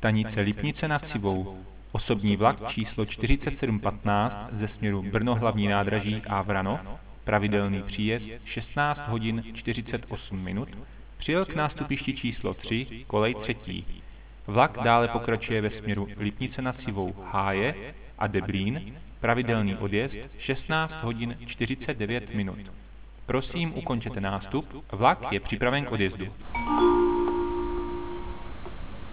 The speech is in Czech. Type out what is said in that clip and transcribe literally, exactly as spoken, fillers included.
Stanice Lipnice nad Sivou. Osobní vlak číslo čtyřicet sedm patnáct ze směru Brno hlavní nádraží a Vranov, pravidelný příjezd šestnáct hodin čtyřicet osm minut, přijel k nástupišti číslo tři, kolej třetí. Vlak dále pokračuje ve směru Lipnice nad Sivou Háje a Deblín, pravidelný odjezd šestnáct hodin čtyřicet devět minut. Prosím, ukončete nástup, vlak je připraven k odjezdu.